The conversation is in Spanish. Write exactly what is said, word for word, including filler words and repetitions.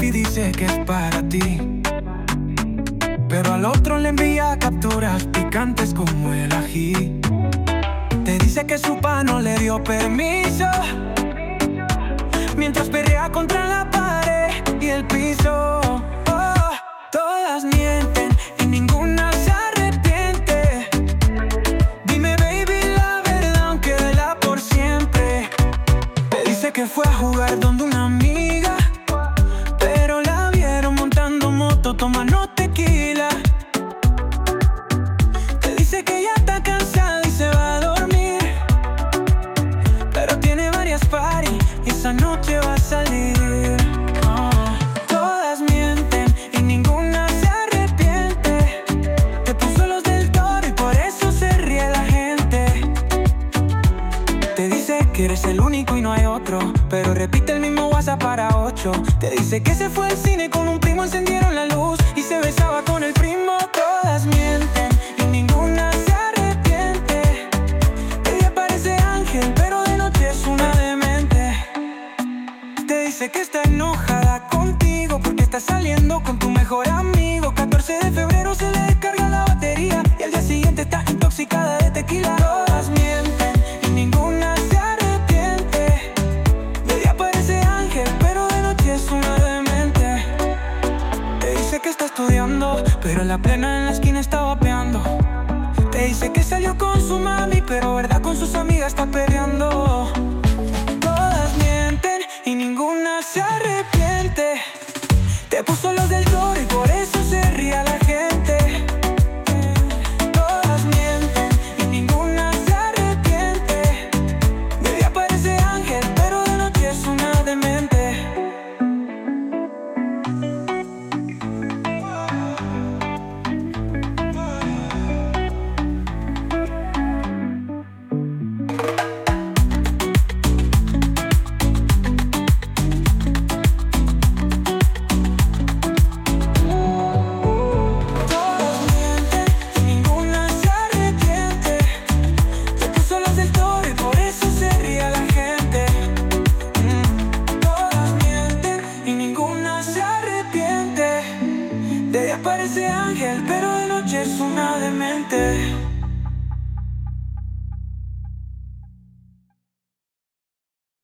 y dice que es para ti, pero al otro le envía capturas picantes como el ají. Te dice que su pa no le dio permiso, mientras perrea contra la pared y el piso. Oh, todas mienten y ninguna se arrepiente. Dime baby la verdad aunque duela por siempre. Te dice que fue a jugar donde una amiga, pero la vieron montando moto tomando tequila. Te dice que ya está cansada y se va a dormir, pero tiene varias parties y esa noche va a salir. Oh, todas mienten y ninguna se arrepiente. Te puso los del Toro y por eso se ríe la gente. Te dice que eres el único y no hay otro, pero repite el mismo WhatsApp para ocho. Te dice que se fue al cine con un primo, encendieron la luz y se besaba con el primo. Todas mienten y ninguna se arrepiente. De día parece ángel, pero de noche es una demente. Te dice que está enojada contigo porque está saliendo con tu mejor amigo. catorce de febrero se le descarga la batería y al día siguiente está intoxicada de tequila. Todas mienten y ninguna se arrepiente. De día parece ángel, pero de noche es una demente. Te dice que está estudiando, pero en la plena en la esquina está vapeando. Te dice que salió con su mami, pero verdad con sus amigas está peleando. Todas mienten y ninguna se arrepiente. Te puso los del Toro y por eso se ríe la gente. Todas mienten y ninguna se arrepiente. De día parece ángel, pero de noche es una demente. De día parece ángel, pero de noche es una demente.